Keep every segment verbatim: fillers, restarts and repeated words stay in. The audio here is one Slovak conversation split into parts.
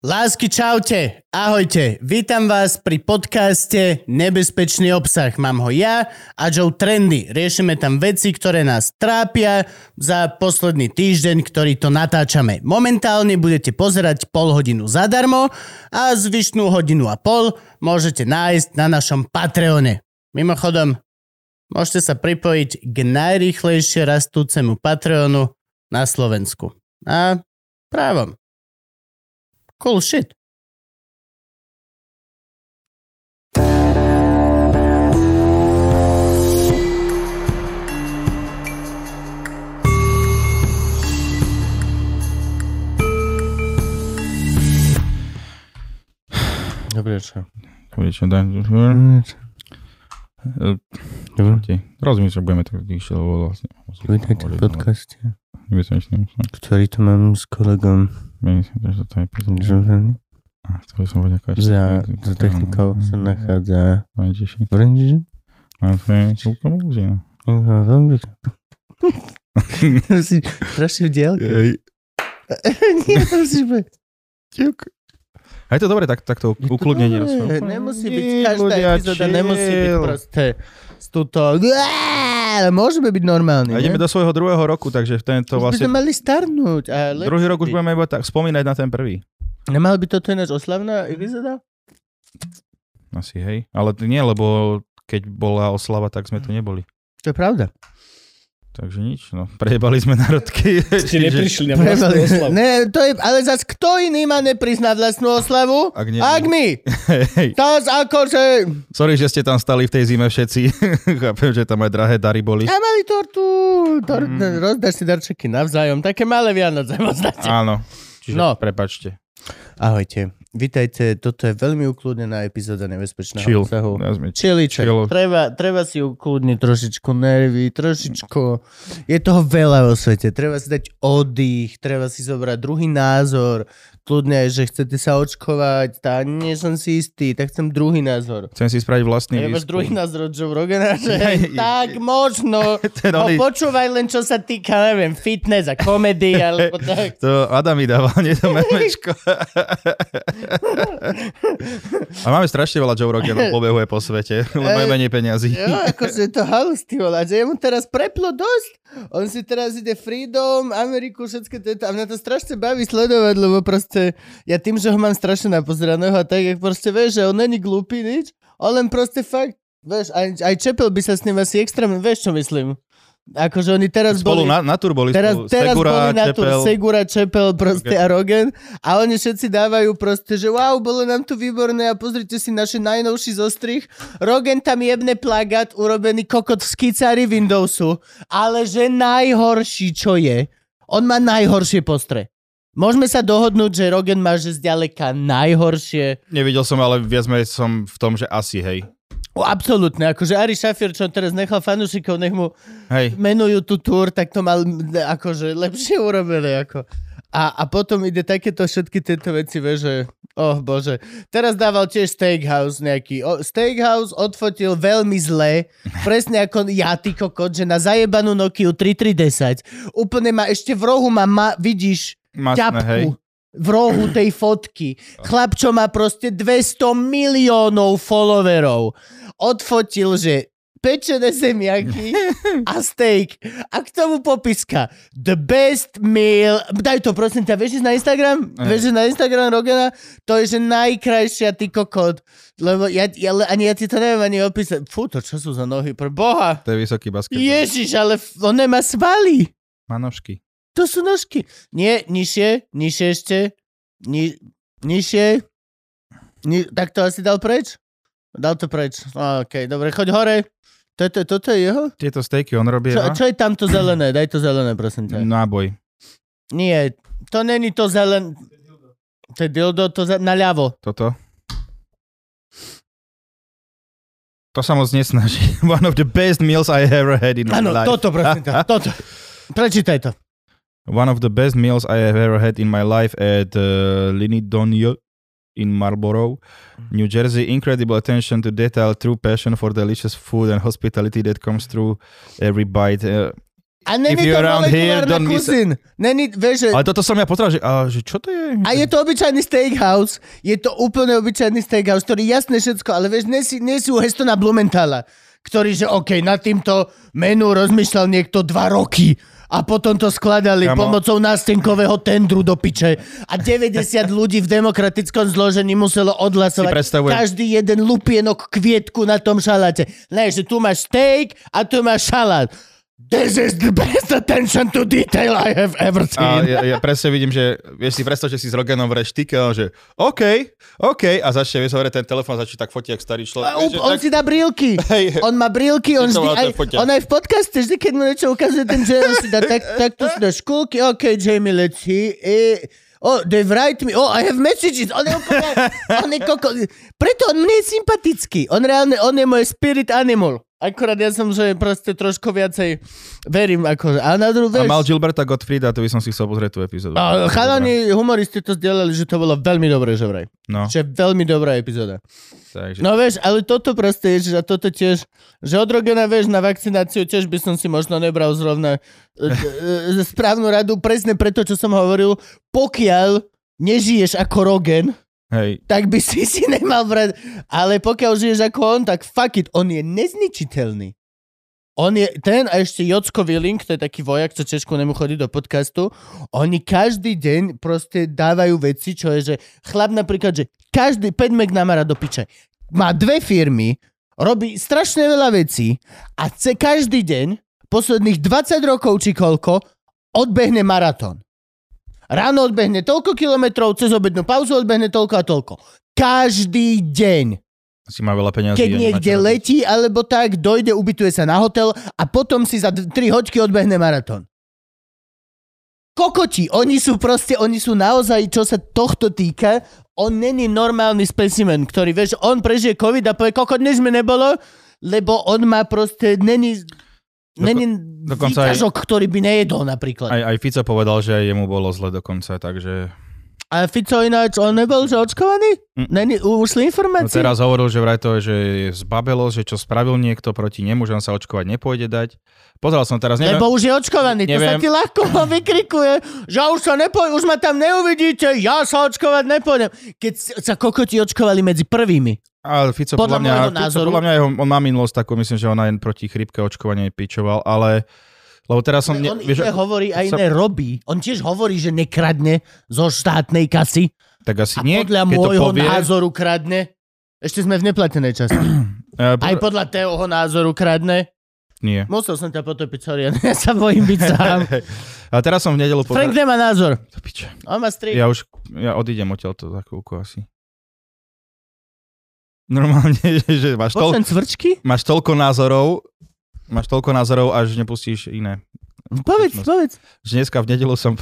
Lásky, čaute, ahojte, vítam vás pri podcaste Nebezpečný obsah. Mám ho ja a Joe Trendy. Riešime tam veci, ktoré nás trápia za posledný týždeň, ktorý to natáčame. Momentálne budete pozerať pol hodinu zadarmo a zvyšnú hodinu a pol môžete nájsť na našom Patreone. Mimochodom, môžete sa pripojiť k najrýchlejšie rastúcemu Patreonu na Slovensku. A právom. Cool shit. Dobrý večer. Dobrý večer, daj. Rozumiem, že budeme tak vyššie, lebo vlastne... Vítajte v podcaste, Nebezpečný obsah. ktorý tu mám s kolegom Myslím, že to je prezident. Žovany. A chcel by som povedať, aká Za, za technikou sa nachádza Františi. Františi. A Františi, úplne užina. Aha, veľmi. To si strašne v diaľke. Nie, to musíš byť. A je to dobre, tak, takto ukludnenie. Nie, nemusí byť, každá epizóda nemusí byť proste túto... Môžeme byť normálni, A ideme ne? do svojho druhého roku, takže v tento Už by vlastne... sme mali starnúť. A Druhý rok už budeme iba tak spomínať na ten prvý. Nemal by toto ináč oslavná epizóda? Asi, hej. Ale nie, lebo keď bola oslava, tak sme tu neboli. To je pravda. Takže nič, no. Prejebali sme národky. Ste neprišli na vlastnú oslavu. Ne, to je, ale zas kto iný má neprizná vlastnú oslavu? Ak nie, Ak my. Hej. To akože... Sorry, že ste tam stali v tej zime všetci. Chápem, že tam aj drahé dary boli. A mali tortu. Tor- mm. Rozdáš si darčeky navzájom. Také malé Vianoce poznáte. Áno. Čiže No. prepáčte. Ahojte. Vítajte. Toto je veľmi ukludnená epizóda Nebezpečného Chill. obsahu. Nazme- Čiliček. Chill. Treba, treba si ukludniť trošičku nervy, trošičku... Je toho veľa vo svete. Treba si dať oddych, treba si zobrať druhý názor. Kľudne, že chcete sa očkovať, tá nie som si istý, tak chcem druhý názor. Chcem si spraviť vlastný Ja máš výskum. druhý názor od Joe Rogana, že Hej. tak možno. Ten No, oný- počúvaj len, čo sa týka, neviem, fitness a komedy, alebo tak. To Adam mi dával, nie to memečko. A máme strašne veľa Joe Roganov, pobehuje po svete, lebo majú menej peniazy. Jo, akože je to halus, ty vole, že jemu teraz preplo dosť. On si teraz ide Freedom, Ameriku, všetko tieto. A mňa to strašne baví sledovať, lebo proste ja tým, že ho mám strašne napozeraného a tak, jak proste vieš, že on není glúpy nič, on len proste fakt, vieš, aj, aj Čepel by sa s ním asi extrémne, vieš, čo myslím? Akože oni teraz Spolu boli... na, na tur boli Teraz, spolu. teraz Segura, boli na tur Čepel. Segura, Čepel proste Okay. a Rogan a oni všetci dávajú proste, že wow, bolo nám tu výborné a pozrite si naše najnovší zostrih. Rogan tam jebne plagát urobený kokot v skicári Windowsu, ale že najhorší, čo je, on má najhoršie postre. Môžeme sa dohodnúť, že Rogan má že zďaleka najhoršie. Nevidel som, ale viac menej som v tom, že asi, hej. O, absolútne, akože Ari Šafier, čo teraz nechal fanúšikov, nech mu Hej. menujú tú túr, tak to mal akože lepšie urobené. Ako. A, a potom ide takéto všetky tieto veci, vieš, že oh bože. Teraz dával tiež Steakhouse nejaký. O, Steakhouse odfotil veľmi zle, presne ako ja, ty kokot, že na zajebanú Nokiu tri tri desať. Úplne má, ešte v rohu má, má vidíš, Masné, hej. ťapku v rohu tej fotky. Chlap, čo má proste dvesto miliónov followerov, odfotil, že pečené zemiaky a steak. A k tomu popiska. The best meal... Daj to, prosím ťa, vieš ísť na Instagram? Aj. Vieš ísť na Instagram Rogana? To je, že najkrajšia ty kokot. Lebo ja, ja, ani ja ti to neviem ani opísať. Fú, to čo sú za nohy? Pre Boha. To je vysoký basketbal. Ježiš, ale f- on nemá svaly. Má nožky. To sú nožky. Nie, nižšie, nižšie ešte. Ni, nižšie. Ni, tak to asi dal preč? Dal to preč. Oh, OK, dobre, choď hore. Toto, toto je jeho? Tieto stejky on robí. Čo, čo je tamto zelené? Daj to zelené, prosím ťa. Náboj. Nie, to není to zelené. To je dildo, to za, naľavo. Toto. To sa moc nesnaží. One of the best meals I ever had in my Áno, life. toto, prosím ťa, toto. Prečítaj to. One of the best meals I have ever had in my life at uh, Linidonio in Marlborough, New Jersey. Incredible attention to detail, true passion for delicious food and hospitality that comes through every bite. Uh, A není If to you're around here, molekulárna don't miss- kusín. Není, vieš, že... Ale toto som ja potreboval, že, a, že čo to je? A je to obyčajný steakhouse. Je to úplne obyčajný steakhouse, ktorý jasné všetko, ale vieš, nie si, nie si u Hestona Blumenthala, ktorý, že OK, nad týmto menu rozmýšľal niekto dva roky a potom to skladali Kamo. pomocou nástenkového tendru do piče. A deväťdesiat ľudí v demokratickom zložení muselo odhlasovať Si predstavujem. každý jeden lupienok kvietku na tom šaláte. Ne, že tu máš steak a tu máš šalát. This is the best attention to detail I have ever A seen. ja, ja presne vidím, že vieš si predstav, že si s Roganom v reštike, a že OK, OK, a začne, vieš, hovoriť ten telefón, začne tak fotiť, jak starý človek. A Vieš, up, že on tak- si dá brílky. Hej. On má brílky, on, Je to vždy, má aj, ten foťák. on aj v podcaste, vždy, keď mu niečo ukazuje ten Jay, on si dá tak, tak tu si dá škúlky, OK, Jamie, let's see. E, oh, they've write me, oh, I have messages. On je úplne, on je koko... Preto on mne je sympatický. On reálne, on je môj spirit animal. Akorát ja som, že proste trošku viacej verím, ako... A na druhú, A vieš... mal Gilberta Gottfrieda, to by som si chcel pozrieť tú epizódu. A chalani humoristi to zdieľali, že to bolo veľmi dobré, že vraj. No, Že veľmi dobrá epizóda. takže... No vieš, ale toto proste je, že a toto tiež, že od Rogena, vieš, na vakcináciu tiež by som si možno nebral zrovna e, e, správnu radu, presne preto, čo som hovoril, pokiaľ nežiješ ako Rogen, Hej, tak by si si nemal brať, ale pokiaľ žiješ ako on, tak fuck it, on je nezničiteľný. On je, ten a ešte Jocko Willing, to je taký vojak, čo Češku nemu chodí do podcastu, oni každý deň proste dávajú veci, čo je, že chlap napríklad, že každý päť McNamara do piče, má dve firmy, robí strašne veľa vecí a ce, každý deň, posledných dvadsať rokov či koľko, odbehne maratón. Ráno odbehne toľko kilometrov, cez obednú pauzu odbehne toľko a toľko. Každý deň. si má veľa peniazí. Keď a nemá niekde čo robiť. letí, alebo tak, dojde, ubytuje sa na hotel a potom si za tri hoďky odbehne maratón. Kokoti, oni sú proste, oni sú naozaj, čo sa tohto týka, on není normálny specimen, ktorý, vieš, on prežije COVID a povie, kokot, než mi nebolo, lebo on má proste, není... Doko- Není dokonca aj- výťažok, ktorý by nejedol napríklad. Aj, aj Fico povedal, že aj jemu bolo zle dokonca, takže... A Fico ináč, on nebol že očkovaný? Mm. Není, ušli No informácie? teraz hovoril, že vraj to, že je zbabelo, že čo spravil niekto proti nemu, že on sa očkovať nepôjde dať. Pozeral som teraz, neviem... Lebo už je očkovaný, to sa neviem. ti ľahko vykrikuje, že už sa nepoj, už ma tam neuvidíte, ja sa očkovať nepôjdem. Keď sa kokoti očkovali medzi prvými. Ale Fico Podľa podľa, mňa, môjho Fico, názoru- podľa mňa jeho, on má minulosť takú, myslím, že on aj proti chrípke očkovanie pičoval, ale lebo teraz som... On Ne, iné vieš, hovorí a sa- iné robí. On tiež hovorí, že nekradne zo štátnej kasy tak asi a nie, podľa keď to môjho povie, názoru kradne. Ešte sme v neplatenej časti. eh, Aj podľa Teoho názoru kradne. Nie. Musel som ťa potopiť, sorry, ja sa bojím byť sám. Ale teraz som v nedelu Frank povedal... nemá názor. To piče. On má strik. Ja už, ja odídem odtiaľto za chvíľku asi. Normálne, že máš, toľ, Počujem cvrčky? máš toľko názorov, máš toľko názorov, až nepustíš iné. Povedz, povedz. Že dneska v nedelu som...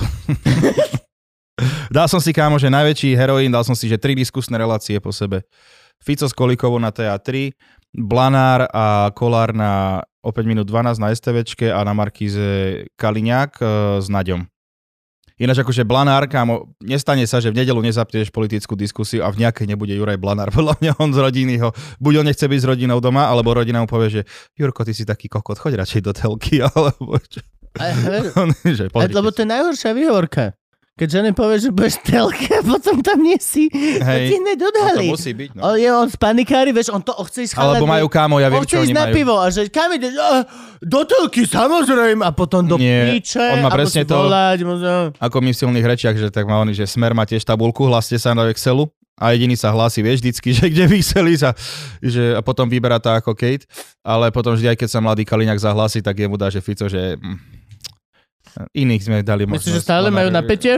dal som si, kámo, že najväčší heroín, dal som si, že tri diskusné relácie po sebe. Fico s Kolíkovou na té á tri, Blanár a Kolár na o päť minút dvanásť na STVčke a na Markíze Kaliňák e, s Naďom. Ináč akože Blanár, kámo, nestane sa, že v nedelu nezapneš politickú diskusiu a v nejakej nebude Juraj Blanár. Podľa mňa on z rodiny ho, buď on nechce byť s rodinou doma, alebo rodina mu povie, že Jurko, ty si taký kokot, choď radšej do telky, alebo čo. A, On, že, a, lebo to je najhoršia výhovorka. Keď žene povie, že budeš v telke a potom tam nie si, to Hej, ti no nedodali. to musí byť, no. On je on z panikári, vieš, on to on chce ísť chalať. Alebo majú kámo, ja viem, on chce čo oni ísť na majú. pivo a že kam ideš? "Ah, Do telky, samozrejme. A potom do Nie, píče. on má a presne musí to- volať, musí... Ako my v silných rečiach, že tak má oni, že Smer má tiež tabulku, hláste sa do Excelu a jediný sa hlási, vieš, vždycky, že kde v Exceli sa, že a potom vyberá to ako Kate, ale potom vždy, aj keď sa mladý Kaliňák zahlási, tak jemu dá, že Fico, že mm, iných sme dali možnosť. Myslíš, že stále majú napätie?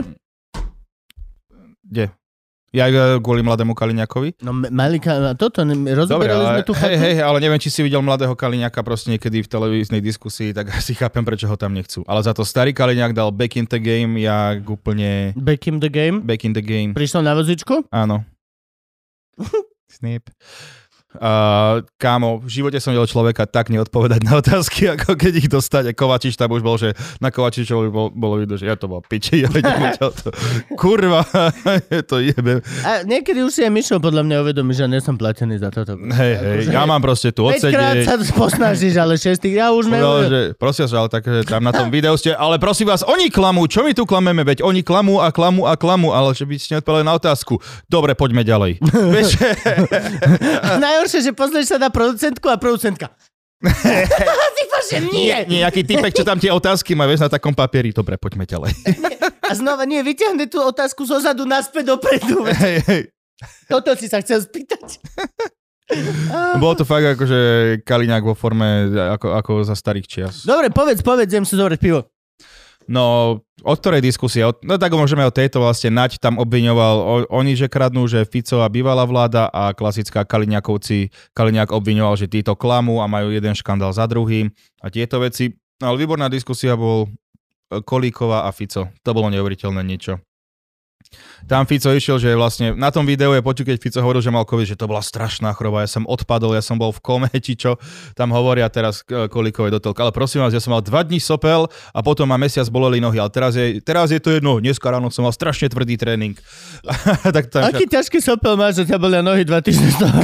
Kde? Ja aj kvôli mladému Kaliňákovi. No Malika, toto, ne- Dobre, rozoberali sme ale, tu hej, fakt. hej, ale neviem, či si videl mladého Kaliňáka proste niekedy v televíznej diskusii, tak asi chápem, prečo ho tam nechcú. Ale za to starý Kaliňák dal back in the game, jak úplne Back in the game. back in the game. Prišiel na vozičku? Áno. Snip. Uh, kámo, v živote som videl človeka tak neodpovedať na otázky, ako keď ich dostať. A Kovačič tam už bol, že na Kovačičovi bol, bolo vidno, že ja to bol piči, ja idem to. Kurva, je to jebe. A niekedy už si aj Mišo podľa mňa uvedomí, že nie som platený za toto. Hej, hej, ja mám proste tu odsedieť. päťkrát sa posnažíš, ale šestých, ja už neviem. No, že, prosím sa, ale tak tam na tom videu ste, ale prosím vás, oni klamú, čo my tu klameme, veď oni klamú a klamú a klamú, ale že by ste neodpovedali na otázku. Dobre, poďme ďalej. Vieš? Najhoršie, že pozrieš sa na producentku a producentka. Ty pože, nie. Nie, nejaký typek, čo tam tie otázky má, vieš, na takom papieri. Dobre, poďme ďalej. A znova, nie, vyťahne tú otázku zo zadu naspäť dopredu. Hej, hej. Toto si sa chcel spýtať. Bolo to fakt akože Kaliňák vo forme ako, ako za starých čias. Dobre, povedz, povedz, idem si zobrať pivo. No, od ktorej diskusie? Od, no tak môžeme od tejto vlastne. Naď tam obviňoval, o, oni že kradnú, že Fico a bývalá vláda a klasická Kaliňákovci, Kaliňák obviňoval, že títo klamú a majú jeden škandál za druhým a tieto veci. No, ale výborná diskusia bol Kolíková a Fico. To bolo neuveriteľné niečo. Tam Fico išiel, že vlastne na tom videu je počuť, keď Fico hovoril, že mal COVID, že to bola strašná choroba, ja som odpadol, ja som bol v kome, či čo, tam hovoria teraz Kolíkové do telka, ale prosím vás, ja som mal dva dní sopel a potom ma mesiac boleli nohy, ale teraz je, teraz je to jedno, dneska ráno som mal strašne tvrdý tréning. Tak tam, aký že... ťažký sopel máš, že ťa bolia nohy dva týždne z toho?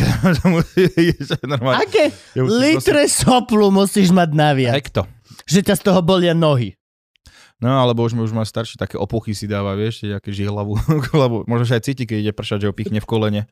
Aké litre soplu musíš mať naviac? Hekto. Že ťa z toho bolia nohy. No, alebo už, už má starší, také opuchy si dáva, vieš, nejaké žihlavu. Možno že aj cíti, keď ide pršať, že ho pichne v kolene.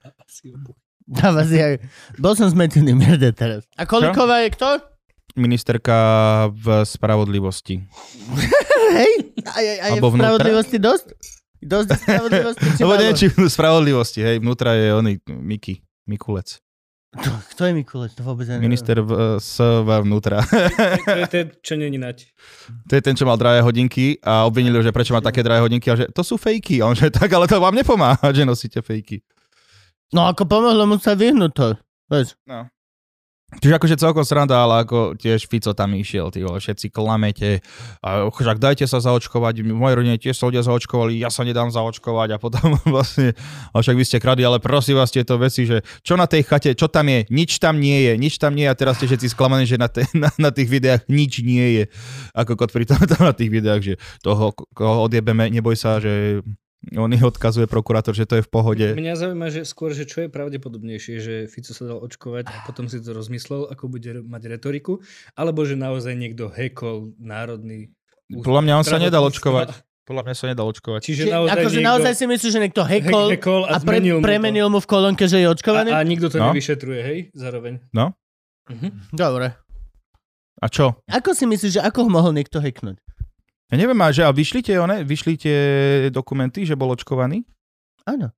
Dáva si aj... Bol som zmetený, merde teraz. A Kolíková je kto? Ministerka v spravodlivosti. Hej? A, a, a je v spravodlivosti dosť? Dosť spravodlivosti? Lebo neviem, či v spravodlivosti, hej, vnútra je oný Miky, Mikulec. To, kto je Mikulec? To vôbec neviem. Minister v, s vnútra. To je ten, čo není nať. To je ten, čo mal drahé hodinky a obvinili, že prečo má také drahé hodinky a že to sú fejky. A on že tak, ale to vám nepomáha, že nosíte fejky. No ako pomohlo mu sa vyhnúť to. Veď. No. Čiže akože celkom sranda, ale ako tiež Fico tam išiel, tí vole, všetci klamete, a však dajte sa zaočkovať, v mojej rodine tiež sa ľudia zaočkovali, ja sa nedám zaočkovať a potom vlastne, a však vy ste kradli, ale prosím vás tieto veci, že čo na tej chate, čo tam je, nič tam nie je, nič tam nie je a teraz ste všetci sklamaní, že na, te, na, na tých videách nič nie je, ako kot pri tom na tých videách, že toho, koho odjebeme, neboj sa, že... On ich odkazuje prokurátor, že to je v pohode. Mňa zaujíma, že skôr, že čo je pravdepodobnejšie, že Fico sa dal očkovať a potom si to rozmyslel, ako bude mať retoriku, alebo že naozaj niekto hackol národný... Podľa mňa on sa nedal očkovať. Podľa mňa sa nedal očkovať. Čiže naozaj, akože niekto... naozaj si myslíš, že niekto hackol, hackol a, a pre, premenil mu v kolónke, že je očkovaný? A, a nikto to no. nevyšetruje, hej? Zároveň. No. Mhm. Dobre. A čo? Ako si myslíš, že ako ho mohol niekto hacknúť? Ja neviem, a že a vyšli tie, one, vyšli tie dokumenty, že bol očkovaný? Áno.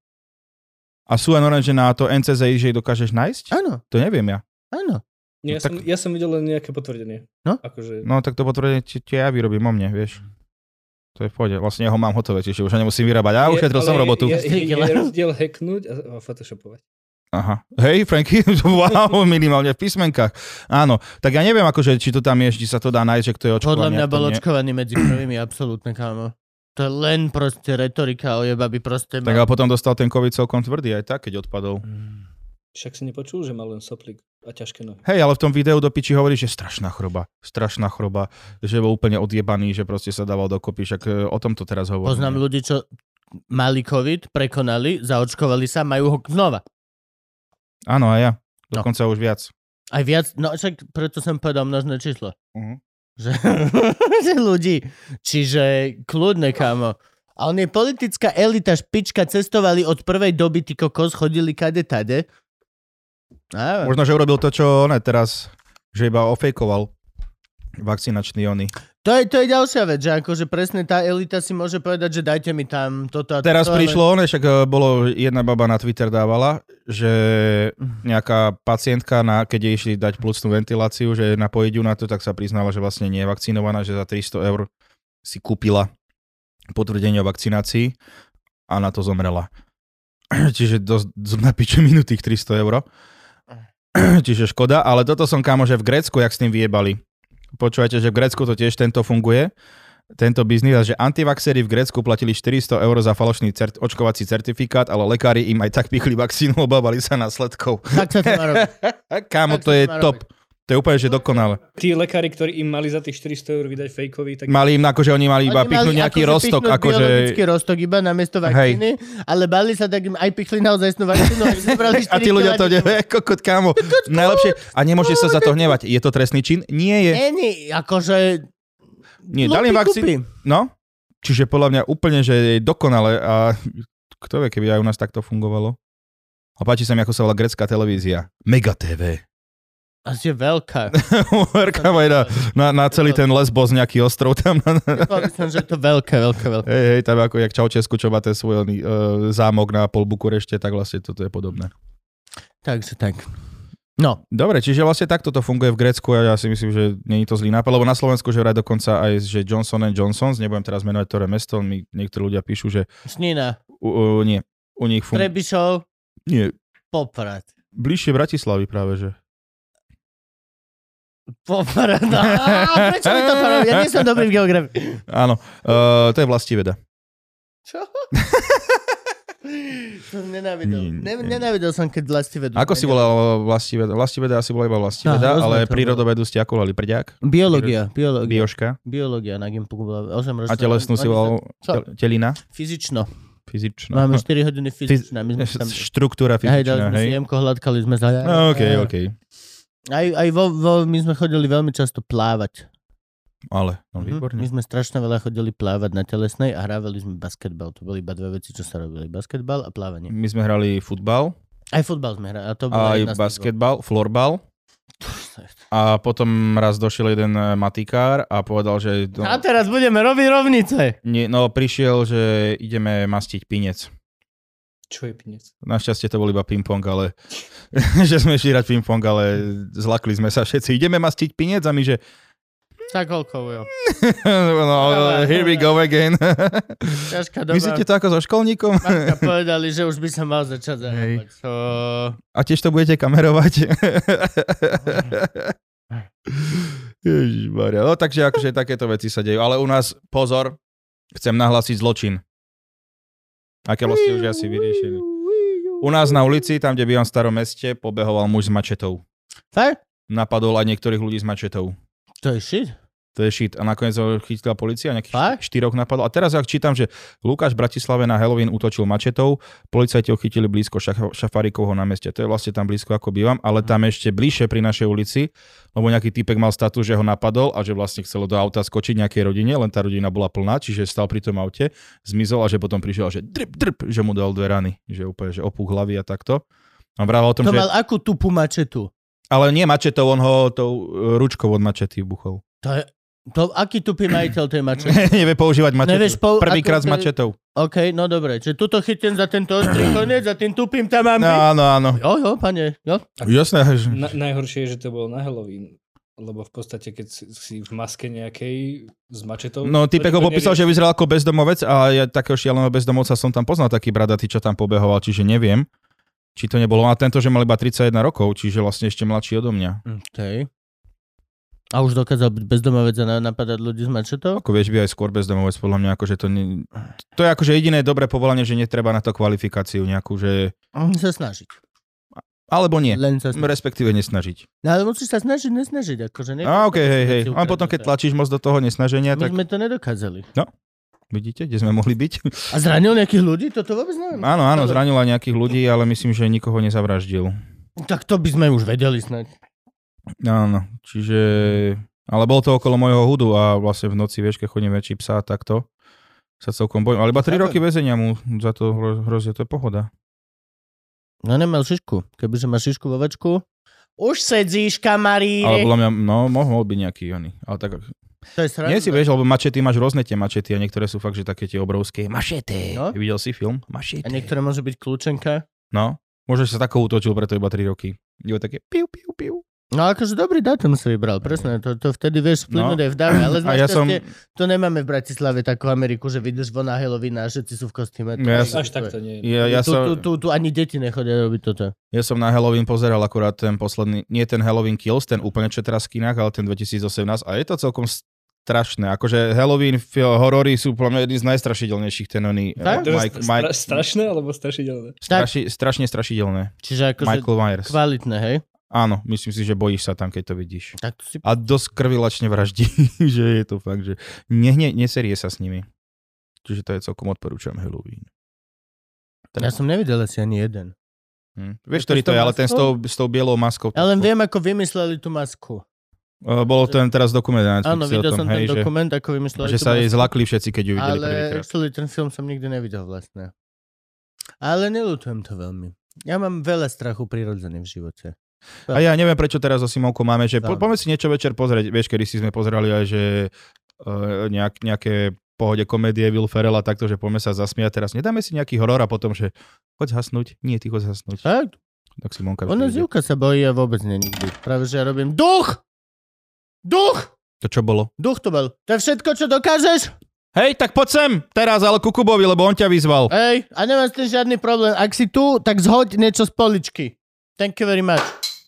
A sú aj normálne, že na to en cé zet í, že ich dokážeš nájsť? Áno. To neviem ja. Áno. Ja, no, som, tak... ja som videl len nejaké potvrdenie. No? Akože... No tak to potvrdenie tie ja vyrobím o mne, vieš. To je v pohode. Vlastne ja ho mám hotové, čiže už ho nemusím vyrábať. A ušetril som robotu. Je, je, je, je rozdiel hacknúť a, a photoshopovať. Aha. Hej, Franky, wow, minimálne v písmenkách. Áno, tak ja neviem, akože, či to tam je, či sa to dá nájsť, že kto je očkovaný. Podľa mňa bol očkovaný medzi prvými, absolútne, kámo. To je len proste retorika o jeba by proste... Tak ale potom dostal ten COVID celkom tvrdý aj tak, keď odpadol. Však si nepočul, že mal len soplík a ťažké nohy. Hej, ale v tom videu do piči hovorí, že strašná choroba, strašná choroba, že bol úplne odjebaný, že proste sa dával dokopy, však o tom to teraz hovorí. Poznám ľudí, čo mali COVID, prekonali, zaočkovali sa, majú ho znova. Áno, aj ja. Dokonca no. už viac. Aj viac? No však preto som povedal množné číslo. Uh-huh. Že, že ľudí. Čiže kľudne, kámo. A on je politická elita, špička, cestovali od prvej doby, ty kokos, chodili kade tade. Á. Možno, že urobil to, čo on teraz, že iba ofejkoval vakcinačný ony. To je, to je ďalšia vec, že akože presne tá elita si môže povedať, že dajte mi tam toto a toto. Teraz prišlo, ale... však bolo, jedna baba na Twitter dávala, že nejaká pacientka, na, keď jej išli dať pľucnú ventiláciu, že napojiť ju na to, tak sa priznala, že vlastne nie je vakcinovaná, že za tristo eur si kúpila potvrdenie o vakcinácii a na to zomrela. Čiže dosť na piče minút tých tristo eur. Čiže škoda, ale toto som kámo, že v Grécku, jak s tým vyjebali. Počúvajte, že v Grécku to tiež tento funguje, tento biznis a že antivaxeri v Grécku platili štyristo eur za falošný cert- očkovací certifikát, ale lekári im aj tak pichli vakcínu, obávali sa následkov. Tak sa to má robiť. Kámo, Tak to sa je to má top. To je úplne, že dokonale. Tí lekári, ktorí im mali za tých štyristo eur vydať fejkový, tak... Mali im, akože oni mali iba Oni pichnúť mali nejaký akože roztok, pichnúť akože... biologický roztok iba namiesto vakcíny, ale bali sa, tak im aj pichli naozajstnú vakcínu. A, a tí ľudia to nevie, kokot, kámo. Najlepšie, a nemôžete sa za to hnevať. Je to trestný čin? Nie je. Není, akože... Nie, dali im vakcínu. No, čiže podľa mňa úplne, že je dokonale a kto vie, keby aj u nás takto fungovalo. A páči sa mi, ako sa volá grécka televízia. Mega té vé. Asi je veľká. Veľká na, na, na celý ten Lesbos, nejaký ostrov tam. Myslím, že je to veľké, veľké, veľké. Hej, hej, tam ako jak Čaučesku, čo má ten svoj uh, zámok na pol Bukurešte, tak vlastne toto je podobné. Takže tak. No. Dobre, čiže vlastne takto to funguje v Grécku a ja si myslím, že nie je to zlý nápad, lebo na Slovensku, že vraj dokonca aj, že Johnson and Johnsons, nebudem teraz menovať ktoré mesto, mi niektorí ľudia píšu, že... Snina. U, u, nie, u nich funguje... Trebišov. Nie. Poprad. Bližšie Bratislavy práve, že... Poprad. No, prečo mi to povedal? Ja nie som dobrý v geografii. Áno, uh, to je vlastiveda. Čo? Som nenávidel. Ne, nenávidel som, keď vlastivedu. Ako si volal vlastiveda? Vlastiveda asi bola iba vlastiveda, no, ale prírodovedu ste ako volali prďák? Biológia. Biológia. Bioška. Biológia na Gimpu bola osem ročná. A telesnú si volal tel, telina? Fyzično. Fyzično. Máme štyri hodiny fyzičná. My sme tam... Štruktúra fyzičná, hej. Dali sme si jemko, hladkali sme sa. No, okej, okay, okej. Okay. Aj, aj vo, vo, my sme chodili veľmi často plávať. Ale, no výborne. My sme strašne veľa chodili plávať na telesnej a hrávali sme basketbal. To boli iba dve veci, čo sa robili. Basketbal a plávanie. My sme hrali futbal. Aj futbal sme hrali. A to bola aj basketbal, florbal. A potom raz došiel jeden matikár a povedal, že... No, a teraz budeme robiť rovnice. Nie, no prišiel, že ideme mastiť pinec. Čo je pinec? Našťastie to bol iba ping-pong, ale... že sme šli hrať ping-pong, ale zlakli sme sa všetci. Ideme mastiť pinec a my, že... Za koľko, jo? no, here we go again. Ťažká doba. Myslíte to ako so školníkom? Marka povedali, že už by sa mal začať zahrávať. So... A tiež to budete kamerovať? Ježišmaria. No takže akože takéto veci sa dejú. Ale u nás, pozor, chcem nahlásiť zločin. Aké vlastne už asi vyriešili. U nás na ulici, tam kde bývam v starom meste, pobehoval muž s mačetou. Fakt? Napadol aj niektorých ľudí s mačetou. To je shit? To je shit. A nakoniec ho chytila polícia, nejakých Fakt? štyroch napadlo. A teraz, ak čítam, že Lukáš v Bratislave na Halloween útočil mačetou, policajti ho chytili blízko šaf- Šafárikovho námestia. To je vlastne tam blízko, ako bývam, ale tam ešte bližšie pri našej ulici, lebo nejaký týpek mal status, že ho napadol a že vlastne chcelo do auta skočiť nejakej rodine, len tá rodina bola plná, čiže stal pri tom aute, zmizol a že potom prišiel, že drp, drp, že mu dal dve rany, že úplne, že opúch hlavy a takto. A vrával o tom, to že... mal akú tupú mačetu? Ale nie mačetou, on ho tou ručkou od mačety buchol. To je... To, aký tupý majiteľ tej mačety? Nevie používať mačetu. Po... Prvýkrát s ako... mačetou. OK, no dobre. Čiže tuto chytím za tento ostrý koniec a tým tupým tam mám byť? No, áno, áno. Jo, jo, pane. Jo. Jasné. Na, najhoršie je, že to bolo na Halloween. Lebo v podstate, keď si, si v maske nejakej s mačetou... No, typek ho popísal, že vyzeral ako bezdomovec a ja takého šialeného bezdomovca som tam poznal, taký bradatý, čo tam pobehoval, čiže neviem, či to nebolo. A tento, že mal iba tridsaťjeden rokov, čiže vlastne ešte mladší odo mňa. OK. A už dokázal byť bezdomovec a napadať ľudí s mačetou? Ako vieš, by aj skôr bezdomovec, podľa mňa, akože to nie... To je akože jediné dobré povolanie, že netreba na to kvalifikáciu nejakú, že... Sa snažiť. Alebo nie. Len sa snažiť. Respektíve nesnažiť. No ale musíš sa snažiť, nesnažiť. Akože Á, okej, hej, hej. A potom, keď tlačíš moc do toho nesnaženia, My tak... sme to nedokázali. No, vidíte, kde sme mohli byť. A zranil nejakých ľudí? Toto vôbec neviem. Áno, áno, zranil aj nejakých ľudí, ale myslím, že nikoho nezavraždil. Tak to by sme už vedeli snáď. Áno, čiže... Ale bol to okolo môjho hudu a vlastne v noci, vieš, keď chodím väčší psa, takto sa celkom bojím. Ale iba tri roky väzenia mu za to hrozí, to je pohoda. No nemal šišku. Kebyže máš šišku vo večku, už sedíš, kamaríre. Ale podľa mňa, no, mohol byť nejaký oný. Ale tak... To je sranda. Nie si vieš, lebo mačety máš rôzne tie mačety a niektoré sú fakt, že také tie obrovské mačety. No? Videl si film? Mačety. A niektoré môže byť kľúčenka. No, možno sa takou útočil, preto iba tri roky. Je také piu, piu, piu. No akože dobrý dátum si vybral, presne, to, to vtedy vieš vplyvnúť no. aj v dáve, ale ja som... to nemáme v Bratislave takú Ameriku, že vyjdeš von na Halloween a všetci sú v kostýme. Ja Až tak to nie je. Ja, ja tu, som... tu, tu, tu ani deti nechodia robiť toto. Ja som na Halloween pozeral akurát ten posledný, nie ten Halloween Kills, ten úplne čo teraz v kinách, ale ten dvetisícosemnásť a je to celkom strašné. Akože Halloween horory sú podľa mňa jedný z najstrašidelnejších ten oný. Tak? Uh, Mike, Stra- Mike, strašné alebo strašidelné? straši, strašne strašidelné. Čiže akože Michael Myers. kvalitné, hej? Áno, myslím si, že bojíš sa tam, keď to vidíš. Tak to si... A dosť krvilačne vraždí, že je to fakt, že nehne, neserie sa s nimi. Čiže to je celkom odporúčam Halloween. Ten... Ja som nevidel asi ani jeden. Hm. Vieš, ktorý to je, ale ten s tou, s tou bielou maskou. Ja len viem, ako vymysleli tú masku. Uh, bolo to ten teraz dokument na Netflixe. Áno, videl tom, som hej, ten dokument, že, ako vymysleli že tú sa masku. jej zlakli všetci, keď ju videli ale prvýkrát. actually ten film som nikdy nevidel vlastne. Ale neľutujem to veľmi. Ja mám veľa strachu prirodzený v živote. A ja neviem, prečo teraz so Simovkou máme, že po, Tam. poďme si niečo večer pozrieť. Vieš, kedy si sme pozerali aj, že uh, nejak, nejaké pohode komédie Will Ferrell a takto, že poďme sa zasmiať. Teraz nedáme si nejaký horor a potom, že choď zhasnúť. Nie, ty choď zhasnúť. Tak? Tak Simonka Ona vždy ide. Zivka sa bojí a vôbec nie nikdy. Práve, že ja robím duch! Duch! To čo bolo? Duch to bol. To je všetko, čo dokážeš? Hej, tak poď sem teraz, ale ku Kubovi, lebo on ťa vyzval. Hej, a nemám s tým žiadny problém. Ak si tu, tak zhoď niečo z poličky. Thank you very much.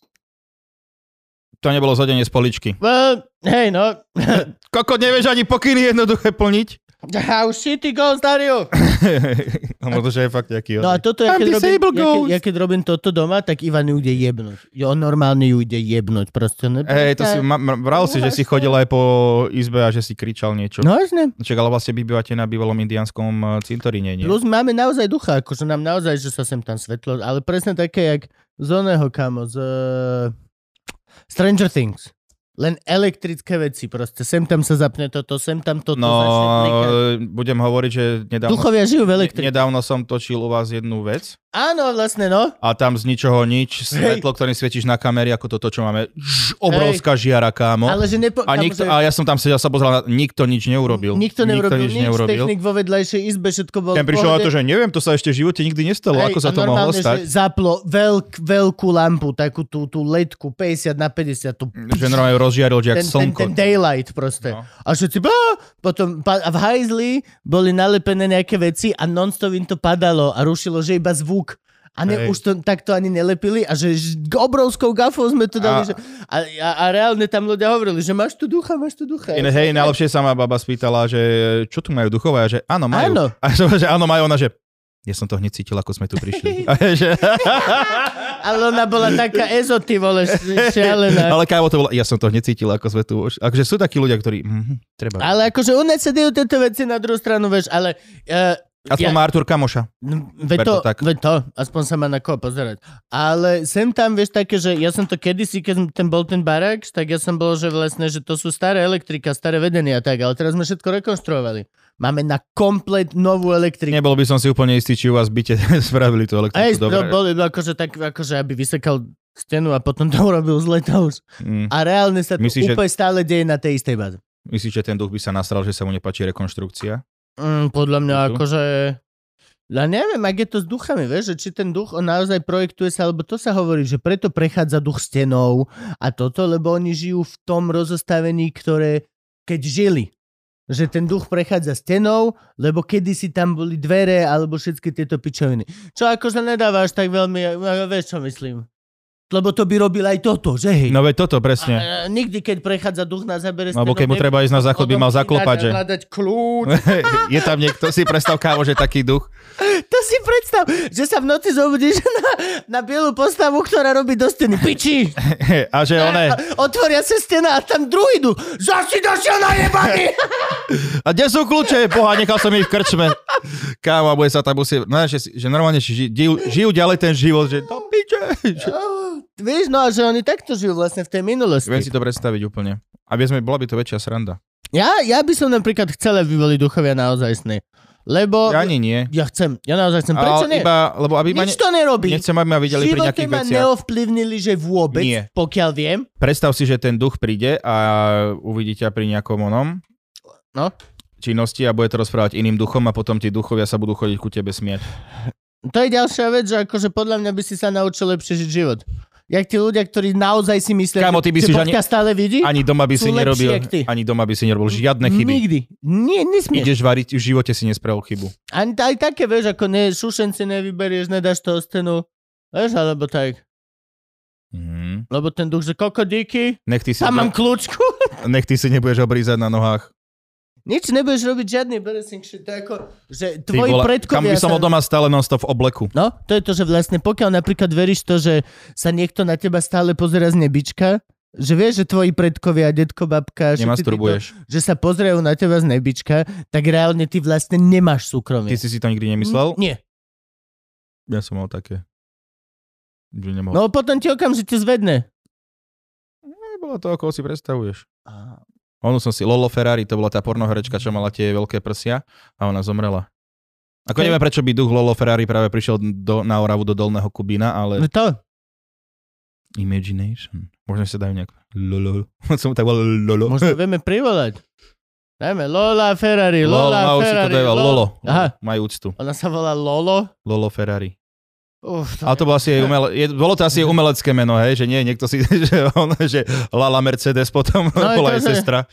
To nebolo zhodenie z poličky. Well, hej, no. Koko, nevieš ani pokyny jednoduché plniť? How shitty goes, Dario? A možno, že je fakt nejaký... No a toto, ja I'm keď, robím, disabled ja, keď, ghost. ja keď robím toto doma, tak Ivan ju ide jebnúť. Jo, on normálne ju ide jebnúť. Proste. Ne, Hej, to si, ma, ma, vral si, že si chodil aj po izbe a že si kričal niečo. No jasne. Čak, ale vlastne vy bývate na bývalom indianskom eh, cintoríne, nie? Plus máme naozaj ducha, akože nám naozaj, že sa sem tam svetlo, ale presne také, jak z oného, kamo, z uh, Stranger Things. Len elektrické veci, proste. Sem tam sa zapne toto, sem tam toto. No, začne klikať. budem hovoriť, že nedávno, Duchovia žijú v elektrike. nedávno som točil u vás jednu vec Áno, vlastne, no. a tam z ničoho nič, svetlo, ktorým svietíš na kamery, ako toto, čo máme, žž, obrovská žiara, kámo. Ale že nepo... A, nikto, a ja som tam sedel, sa pozeral, na, nikto nič neurobil. Nikto neurobil nič nič, neurobil. technik vo vedľajšej izbe, všetko bolo Ten prišiel na to, že neviem, to sa ešte v živote nikdy nestalo, Hej, ako sa a to mohlo normálne, stať. že zaplo veľk, veľkú lampu, takú tú, tú ledku, päťdesiat na päťdesiat. Tú, Že normálne rozžiaril, že jak ten, ten, slnko. ten daylight proste. No. A všetci, bá, potom pa, a v hajzli boli nalepené nejaké veci a non-stop im to padalo a rušilo, že iba zvuk. A ne, Hej. už to takto ani nelepili a že ž- obrovskou gafou sme to dali. A- Že, a, a, a reálne tam ľudia hovorili, že máš tu ducha, máš tu ducha. In, hej, najlepšie sa ma baba spýtala, že čo tu majú duchové, a že áno, majú. Áno. A som, že áno, majú, ona, že ja som to hneď cítil, ako sme tu prišli. A je, že, Ale ona bola taká ezoty, vole, š- šialená. ale kámo to bolo, ja som to hneď cítil, ako sme tu. Akože sú takí ľudia, ktorí, mm, treba. Ale akože u nás sa dejú tieto veci na druhú stranu, vieš, ale... Uh, Aspoň má Artur kamoša. No, veď Ber to, to tak. veď to, aspoň sa má na koho pozerať. Ale sem tam, vieš, také, že ja som to kedysi, keď ten bol ten barák, tak ja som bol, že vlastne, že to sú staré elektrika, staré vedenie a tak, ale teraz sme všetko rekonštruovali. Máme na komplet novú elektriku. Nebol by som si úplne istý, či u vás v byte spravili tú Aj, elektriku. Dobre. boli akože tak, akože aby vysekal stenu a potom to urobil zle to už. Mm. A reálne sa to Myslíš, že- úplne stále deje na tej istej báze. Myslíš, že ten duch by sa nasral, že sa mu nepáči rekonštrukcia? Mm, podľa mňa Tu? akože... Ja neviem, ak je to s duchami, vieš, že či ten duch on naozaj projektuje sa, alebo to sa hovorí, že preto prechádza duch stenou a toto, lebo oni žijú v tom rozostavení, ktoré keď žili. Že ten duch prechádza stenou, lebo kedysi tam boli dvere alebo všetky tieto pičoviny. Čo akože nedávaš tak veľmi, vieš čo myslím. Lebo to by robil aj toto, že hej? No veď toto, presne. A, a, nikdy, keď prechádza duch na zabere Alebo keď mu treba ísť na záchod, by mal zaklopať, že... hľadať kľúč. Je tam niekto, si predstav, kámo, že taký duch. To si predstav, že sa v noci zobudíš na, na bielu postavu, ktorá robí do steny. Piči! A že oné... Otvoria sa stena a tam druhý duch. Zasi došiel najebaný! A kde sú kľúče? Boha, nechal som ich v krčme. Kámo, a bude sa tam musieť... No, že, že normálne ži, žijú, žijú ďalej ten život, že do piče. Že... Vieš, no a že oni takto žijú vlastne v tej minulosti. Viem si to predstaviť úplne. Aby sme, bola by to väčšia sranda. Ja, ja by som napríklad chcel, aby boli duchovia naozaj sny. Lebo... Ja ani nie. Ja chcem, ja naozaj chcem. Prečo Ale nie? iba, lebo aby ma Nič to nerobí. nechcem, aby ma videli pri Živote nejakých ma veciach. neovplyvnili, že vôbec, Nie. pokiaľ viem. Predstav si, že ten duch príde a uvidí ťa pri nejakom onom No. činnosti a bude to rozprávať iným duchom a potom tí duchovia sa budú chodiť ku tebe smiať. To je ďalšia vec, že akože podľa mňa by si sa naučil lepšie žiť život. Jak tí ľudia, ktorí naozaj si myslia, Kámo, ty by že si, že Božka ani- stále vidí, Ani doma by Sú si lepší nerobil, jak ty. ani doma by si nerobil žiadne chyby. nikdy. Nie, nesmieš. Ideš variť, v živote si nespravil chybu. Ani aj také, vieš, ako ne, šušenci nevyberieš, nedáš toho stenu. Vieš, alebo tak. Mhm. Lebo ten duch, že koko díky, Nech ty si... tam mám kľúčku. Nech ty si nebudeš obrízať na nohách. Nič nebudeš robiť žiadny embarrassing shit. To je ako, že Ty tvoji vole, predkovia... Kam by som sa... od doma stále non-stop v obleku. No, to je to, že vlastne pokiaľ napríklad veríš to, že sa niekto na teba stále pozerá z nebička, že vieš, že tvoji predkovia, detko, babka, Nemasturbuješ. že sa pozerajú na teba z nebička, tak reálne ty vlastne nemáš súkromie. Ty si si to nikdy nemyslel? Mm, nie. Ja som mal také. Že nemohol. No potom ti okamžite zvedne. Nebolo to, ako si predstavuješ. Onu som si, Lolo Ferrari, to bola tá pornoherečka, čo mala tie veľké prsia a ona zomrela. Ako okay. Neviem, prečo by duch Lolo Ferrari práve prišiel do, na Oravu do Dolného Kubína, ale... No to. Imagination. Možno sa dajú nejak... Lolo. Som tak volal Lolo. Možno vieme privolať. Dajme Lola Ferrari, Lola Lolo, Ferrari, Lolo. Lolo. Aha. Majú úctu. Ona sa volá Lolo. Lolo Ferrari. Uf, to Ale to bolo asi jej umele... je, bolo to asi jej umelecké meno, hej? Že nie, niekto si... že, on, že Lala Mercedes potom no, bola jej sestra.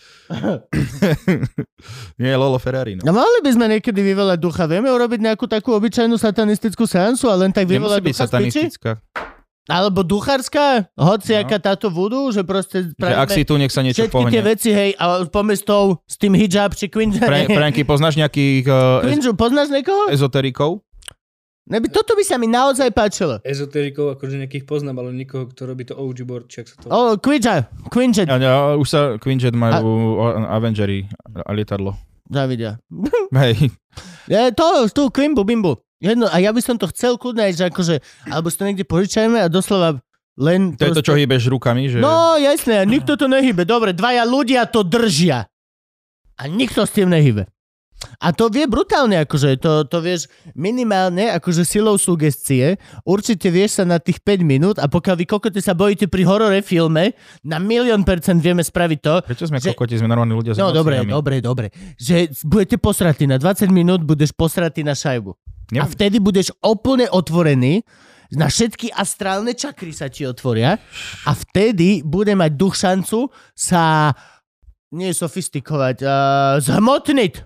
Nie, Lolo Ferrari. No. no mali by sme niekedy vyvolať ducha. Vieme urobiť nejakú takú obyčajnú satanistickú seansu a len tak vyvolať ducha z piči? Alebo duchárska? Hociaká no. táto voodoo, že proste... Že ak si tu, nech sa niečo všetky pohne. tie veci, hej, a pomestou s tým hijab či quinja. Fra- Franky, poznáš nejakých... Uh, Quinju, poznáš niekoho? Ezoterikov? Neby, toto by sa mi naozaj páčilo. Ezoterikov, akože nejakých poznám, ale nikoho, kto robí to ó gé board, či ak sa to... O, oh, Quinja, Quinjet. Ja, ja, už sa Quinjet majú a... Avengery a lietadlo. Zavidia. Hej. Je to, tu, Quimbu, Bimbu. Jedno, a ja by som to chcel kľudne aj, že akože, alebo si to niekde požičajme a doslova len... To je to, čo hýbeš rukami, že... No, jasné, a nikto to nehybe. Dobre, dvaja ľudia to držia. A nikto s tým nehybe. A to vie brutálne, akože, to, to vieš minimálne, akože silou sugestie, určite vieš sa na tých päť minút a pokiaľ vy kokote sa bojíte pri horore filme, na milión percent vieme spraviť to. Prečo sme že... kokoti, sme normálni ľudia. No dobre, dobre, dobre. Že budete posratí na dvadsať minút, budeš posratý na šajbu. Yep. A vtedy budeš úplne otvorený, na všetky astrálne čakry sa ti otvoria a vtedy bude mať duch šancu sa nie sofistikovať, uh, zhmotniť.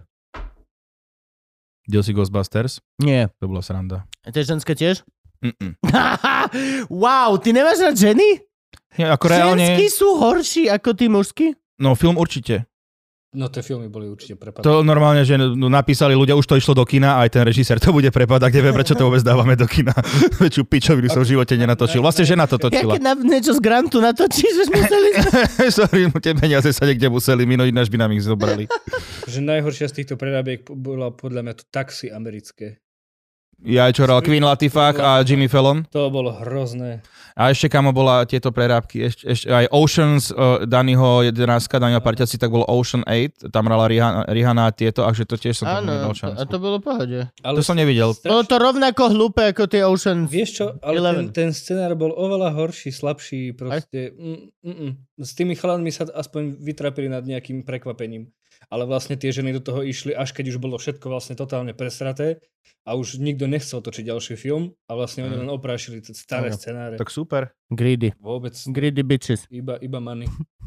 Diel si Ghostbusters? Nie. To bola sranda. A to je ženské tiež? Mm-mm. Wow, ty nemáš rád ženy? Nie, ako reálne... Ženskí sú horší ako tí mužskí? No, film určite. No, tie filmy boli určite prepadné. To normálne, že no, napísali ľudia, už to išlo do kina a aj ten režisér to bude prepadať, ak neviem, prečo to vôbec dávame do kina. Väčšiu pičovinu som v živote nenatočil. Vlastne žena to točila. Ja keď na, niečo z grantu natočíš, že museli... Sorry, tie peniaze sa niekde museli minúť, ináč by nám ich zobrali. Že najhoršia z týchto prerábiek bola podľa mňa to Taxi americké. Ja čo hral Queen Latifah a Jimmy Fallon. To bolo hrozné. A ešte kamo bola tieto prerábky, ešte, ešte aj Oceans, uh, Dannyho jedenástka, Dannyho parťaci, tak bolo Ocean osem, tam hrala Rihanna, Rihanna a tieto, a že to tiež som to nevidel šancu. A to bolo pohode. Ale to som nevidel. Strašne... Bolo to rovnako hlúpe ako tie Ocean. Vieš čo, ale ten, ten scenár bol oveľa horší, slabší, proste. Mm, mm, mm. S tými chalanmi sa aspoň vytrapili nad nejakým prekvapením. Ale vlastne tie ženy do toho išli, až keď už bolo všetko vlastne totálne presraté a už nikto nechcel točiť ďalší film a vlastne oni len oprášili staré no, scenáre. Tak super. Greedy. Vôbec. Greedy bitches. Iba, iba money.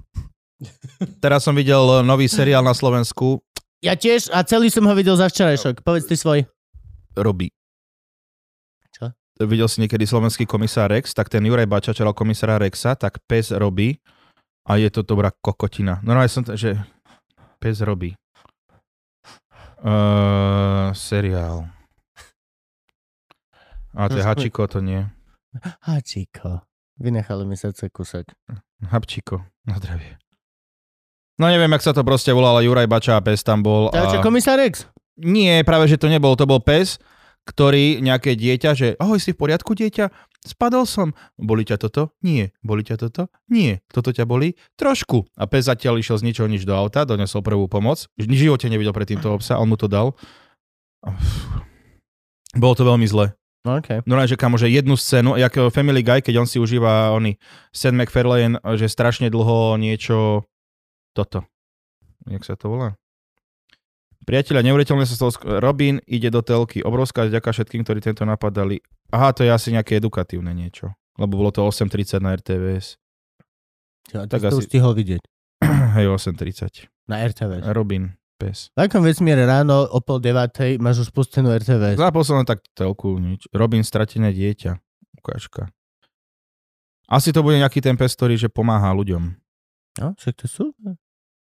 Teraz som videl nový seriál na Slovensku. Ja tiež a celý som ho videl za včerajšok. Povedz ty svoj. Robí. Čo? Videl si niekedy Slovenský komisár Rex, tak ten Juraj Bača, čo hral komisára Rexa, tak pes Robí a je to dobrá kokotina. Normálne som, t- že pes Robí. Uh, seriál. A to je Hačiko, to nie. Hačiko. Vynechali mi srdce kúsok. Hapčiko, na zdravie. No neviem, jak sa to proste volalo, Juraj Bača a pes tam bol. To je a... komisár Rex? Nie, práve, že to nebol, to bol pes, ktorý nejaké dieťa, že ahoj, si v poriadku, dieťa? Spadol som. Boli ťa toto? Nie. Boli ťa toto? Nie. Toto ťa boli? Trošku. A pes zatiaľ išiel z ničoho nič do auta, donesol prvú pomoc. V živote nevidel predtým toho psa, on mu to dal. Bolo to veľmi zle. Okay. No len, že kamo, že jednu scénu, jak Family Guy, keď on si užíva oný Seth MacFarlane, že strašne dlho niečo toto. Jak sa to volá? Priatelia, neuveriteľne sa stalo, Robin ide do telky, obrovská vďaka všetkým, ktorí tento napadali. Aha, to je asi nejaké edukatívne niečo, lebo bolo to osem tridsať na er té vé es. Ja, tak to asi... už stihol vidieť. Hej, osem tridsať. Na er té vé es. Robin, pes. V akom vesmíre ráno o pol devátej máš už spustenú er té vé es? Zapol som tak telku, nič. Robin, stratené dieťa. Ukážka. Asi to bude nejaký ten pes, ktorý že pomáha ľuďom. No, však to sú.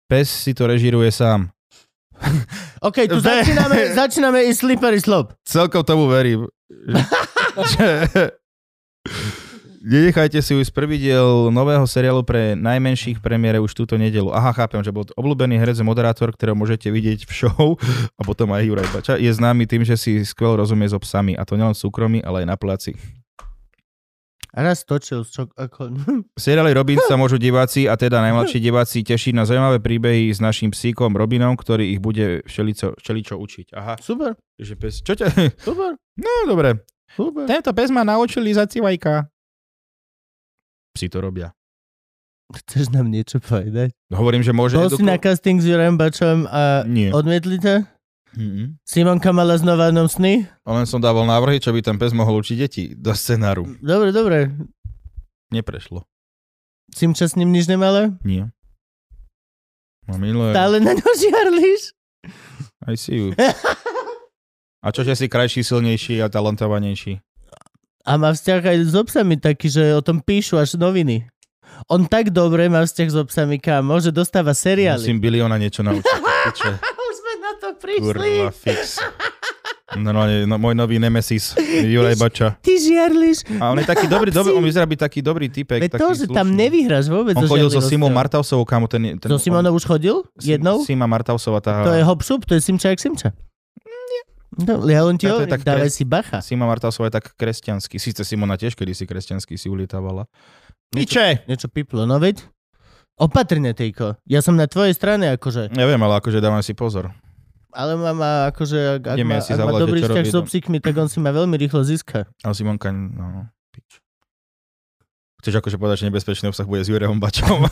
Pes si to režíruje sám. OK, tu začíname, začíname i slippery slope. Celkom tomu verím. že... Nenechajte si už prvý diel nového seriálu pre najmenších premiére už túto nedeľu. Aha, chápem, že bol to obľúbený herec a moderátor, ktorého môžete vidieť v show, a potom aj Juraj Bača. Je známy tým, že si skvel rozumie so psami, a to nielen v súkromí, ale aj na placi. A raz točil. Čo, ako... Seriály Robin sa môžu diváci, a teda najmladší diváci, tešiť na zaujímavé príbehy s naším psíkom Robinom, ktorý ich bude všelico, všeličo učiť. Aha. Super. Že pes... Čo ťa... Super. No, dobre. Super. Tento pes ma naučil lízať si vajka. Psi to robia. Chceš nám niečo povedať? Hovorím, že môže... Bol si na casting s Jurajom Bačom a Nie. odmietli ťa? Mm-mm. Simonka mala znova jenom sny? Len som dával návrhy, čo by ten pes mohol učiť deti do scenáru. Dobre, dobre. Neprešlo. Simča s ním nič nemala? Nie. No milé. Stále na ňo žiarliš? I see you. A čo, že si krajší, silnejší a talentovanejší? A má vzťah aj s obsami taký, že o tom píšu až noviny. On tak dobre má vzťah s obsami, kámo, že dostáva seriály. Musím bilióna niečo naučiť. Už sme na to prišli. Kurva, fix. No, no, no, môj nový nemesis, Juraj Bača. Ty žiarliš. A on je taký dobrý, dobrý, on vyzerá byť taký dobrý typek. Veď to, že tam nevyhráš vôbec. On chodil so Simou Martausovou, kámo. Ten, ten, so Simonou už chodil? Jednou? Sima Martausová. Tá... To je hop-šup? To je Simča jak Simča? No, ja len ti hovorím, dávaj kres... si bacha. Sima Martausová je tak kresťanský. Síce Simona tiež kedysi kresťanský si ulietávala. Piče! Niečo piplo, no veď? Opatrne, Tejko. Ja som na tvojej strane, akože. Ja viem, ale akože dávam si pozor. Ale má, má akože, ak, ak, má, ja ak má dobrý vzťah s obsíkmi, tak on si ma veľmi rýchlo získa. Ale Simonka, no, pič. Chceš akože povedať, že nebezpečný obsah bude s Jurajom Bačom?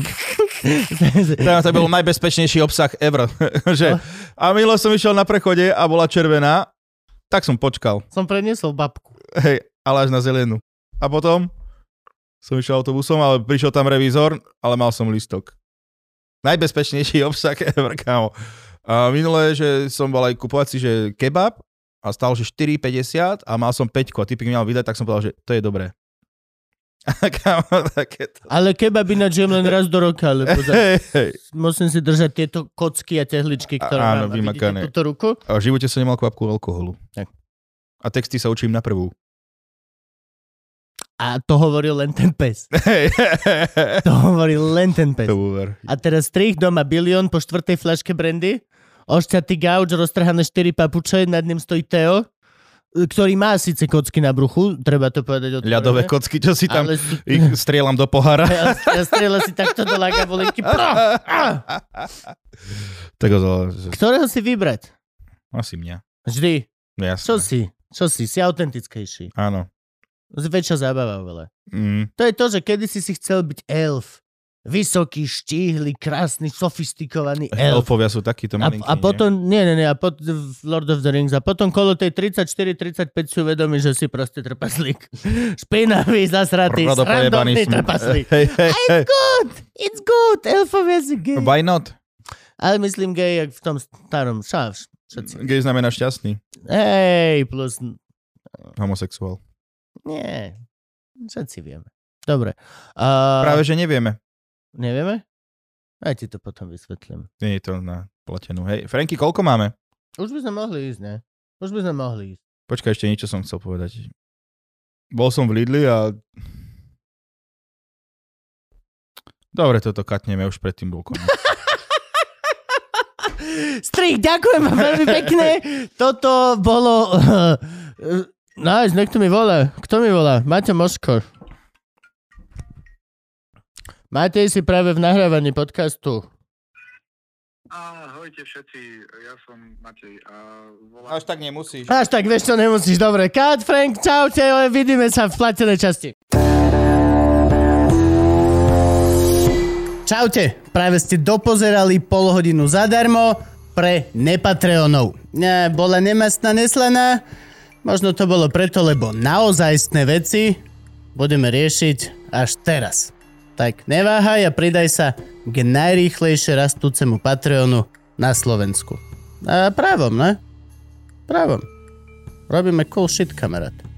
To bol najbezpečnejší obsah ever. že, a milo som išiel na prechode a bola červená, tak som počkal. Som preniesol babku. Hej, ale až na zelenú. A potom som išiel autobusom, ale prišiel tam revízor, ale mal som listok. Najbezpečnejší obsah ever, kámo. A minulé, že som bol aj kupovať si, že kebab a stál, že štyri päťdesiat a mal som päťku a typik mi mal vydať, tak som povedal, že to je dobré. Kámo, takéto. Ale kebab ináč jem len raz do roka, lebo za... hey, hey. musím si držať tieto kocky a tehličky, ktoré a, áno, mám. vymakané. A vidíte túto ruku? A v živote som nemal kvapku alkoholu. Tak. A texty sa učím na prvú. A to hovoril len ten pes. To hovoril len ten pes. A teraz strich doma bilión po štvrtej fľaške brandy, ošťatý gauč, roztrhané štyri papuče, nad ním stojí Teo, ktorý má síce kocky na bruchu, treba to povedať otvorene. Ľadové kocky, čo si tam, si... ich strieľam do pohára. Ja, ja strieľam si takto do lagabolinky. Ktorého si vybrať? Asi mňa. Vždy. Jasné. Čo si? Čo si? Si autentickejší. Áno. Väčšia zábava veľa. Mm. To je to, že kedysi si chcel byť elf. Vysoký, štíhly, krásny, sofistikovaný elf. Elfovia sú takíto malinkí, A, a potom, nie, nie, nie, a potom Lord of the Rings, a potom kolo tej tridsaťštyri tridsaťpäť si uvedomí, že si proste trpaslík. Špinavý, zasratý, srandovný trpaslík. Hey, hey, hey. It's good, it's good, elfovia si gay. Why not? Ale myslím gay, jak v tom starom šávš. Gay znamená šťastný. Hej, plus... Homosexuál. Nie, všetci vieme. Dobre. Uh... Práve, že nevieme. Nevieme? Aj ti to potom vysvetlím. Nie je to na platenú. Hej, Franky, koľko máme? Už by sme mohli ísť, ne? Už by sme mohli ísť. Počkaj, ešte niečo som chcel povedať. Bol som v Lidli a... Dobre, toto katneme, už predtým bol koniec. Strich, ďakujem vám veľmi pekne. Toto bolo... Nájsť, niekto mi volá. Kto mi volá? Maťo Moško. Máte si práve v nahrávaní podcastu. Ahojte všetci, ja som Matej. A volám... Až tak nemusíš. Až tak, vieš čo, nemusíš. Dobre, Kat, Frank, čaute, vidíme sa v platenej časti. Čaute, práve ste dopozerali pol hodinu zadarmo pre nepatreonov. Ne, bola nemastná neslaná, možno to bolo preto, lebo naozajstné veci budeme riešiť až teraz. Tak neváhaj a pridaj sa k najrýchlejšie rastúcemu Patreonu na Slovensku. A právom, ne? Právom. Robíme cool shit, kamarát.